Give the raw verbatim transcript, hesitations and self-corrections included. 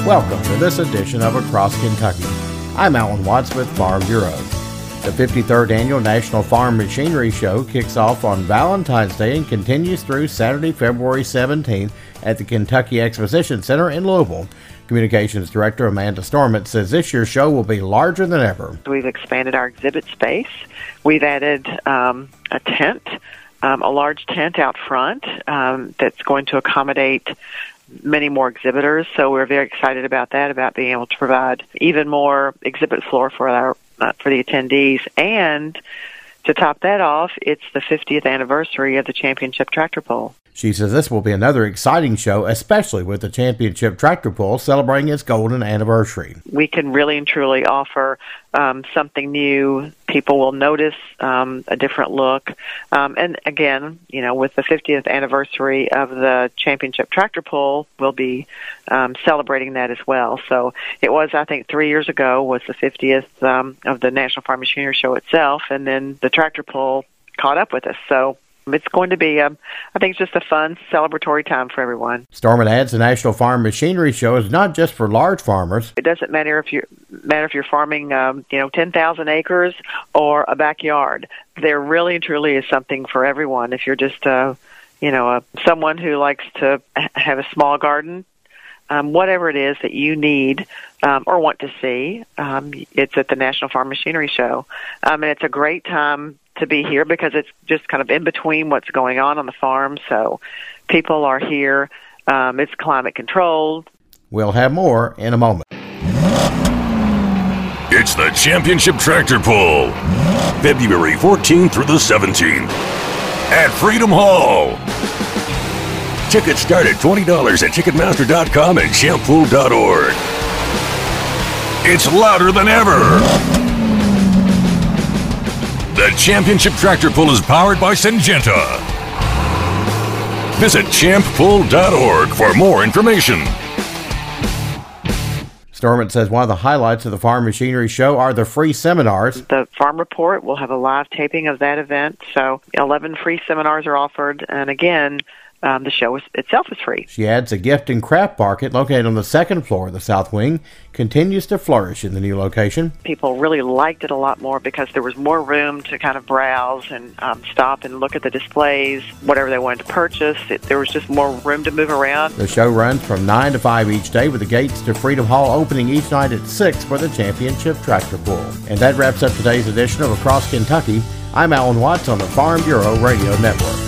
Welcome to this edition of Across Kentucky. I'm Alan Watts with Farm Bureau. The fifty-third Annual National Farm Machinery Show kicks off on Valentine's Day and continues through Saturday, February seventeenth at the Kentucky Exposition Center in Louisville. Communications Director Amanda Storment says this year's show will be larger than ever. We've expanded our exhibit space. We've added um, a tent, um, a large tent out front um, that's going to accommodate many more exhibitors. So we're very excited about that, about being able to provide even more exhibit floor for our uh, for the attendees. And to top that off, it's the fiftieth anniversary of the Championship Tractor Pull. She says this will be another exciting show, especially with the Championship Tractor Pull celebrating its golden anniversary. We can really and truly offer um, something new. People will notice um, a different look. Um, and again, you know, with the fiftieth anniversary of the Championship Tractor Pull, we'll be um, celebrating that as well. So it was, I think, three years ago was the fiftieth um, of the National Farm Machinery Show itself, and then the Tractor Pull caught up with us. So it's going to be, um, I think, it's just a fun, celebratory time for everyone. Storment adds the National Farm Machinery Show is not just for large farmers. It doesn't matter if you're matter if you're farming, um, you know, ten thousand acres or a backyard. There really and truly is something for everyone. If you're just, uh, you know, uh, someone who likes to have a small garden, um, whatever it is that you need um, or want to see, um, it's at the National Farm Machinery Show, um, and it's a great time to be here because it's just kind of in between what's going on on the farm. So people are here. Um, it's climate controlled. We'll have more in a moment. It's the Championship Tractor Pull, February fourteenth through the seventeenth at Freedom Hall. Tickets start at twenty dollars at Ticketmaster dot com and champ pull dot org. It's louder than ever. The Championship Tractor Pull is powered by Syngenta. Visit champ pull dot org for more information. Storment says one of the highlights of the Farm Machinery Show are the free seminars. The Farm Report will have a live taping of that event. So eleven free seminars are offered. And again, Um, the show is, itself is free. She adds a gift and craft market located on the second floor of the South Wing continues to flourish in the new location. People really liked it a lot more because there was more room to kind of browse and um, stop and look at the displays, whatever they wanted to purchase. It, there was just more room to move around. The show runs from nine to five each day with the gates to Freedom Hall opening each night at six for the Championship Tractor Pull. And that wraps up today's edition of Across Kentucky. I'm Alan Watts on the Farm Bureau Radio Network.